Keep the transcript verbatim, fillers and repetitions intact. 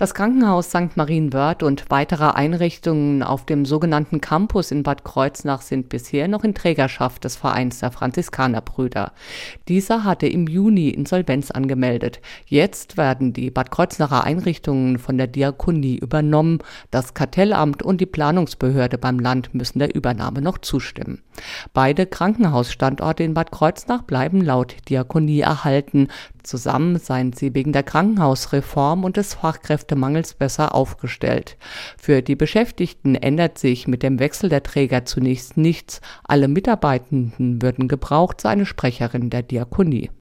Das Krankenhaus Sankt Marienwörth und weitere Einrichtungen auf dem sogenannten Campus in Bad Kreuznach sind bisher noch in Trägerschaft des Vereins der Franziskanerbrüder. Dieser hatte im Juni Insolvenz angemeldet. Jetzt werden die Bad Kreuznacher Einrichtungen von der Diakonie übernommen. Das Kartellamt und die Planungsbehörde beim Land müssen der Übernahme noch zustimmen. Beide Krankenhausstandorte in Bad Kreuznach bleiben laut Diakonie erhalten. Zusammen seien sie wegen der Krankenhausreform und des Fachkräftemangels besser aufgestellt. Für die Beschäftigten ändert sich mit dem Wechsel der Träger zunächst nichts. Alle Mitarbeitenden würden gebraucht, so eine Sprecherin der Diakonie.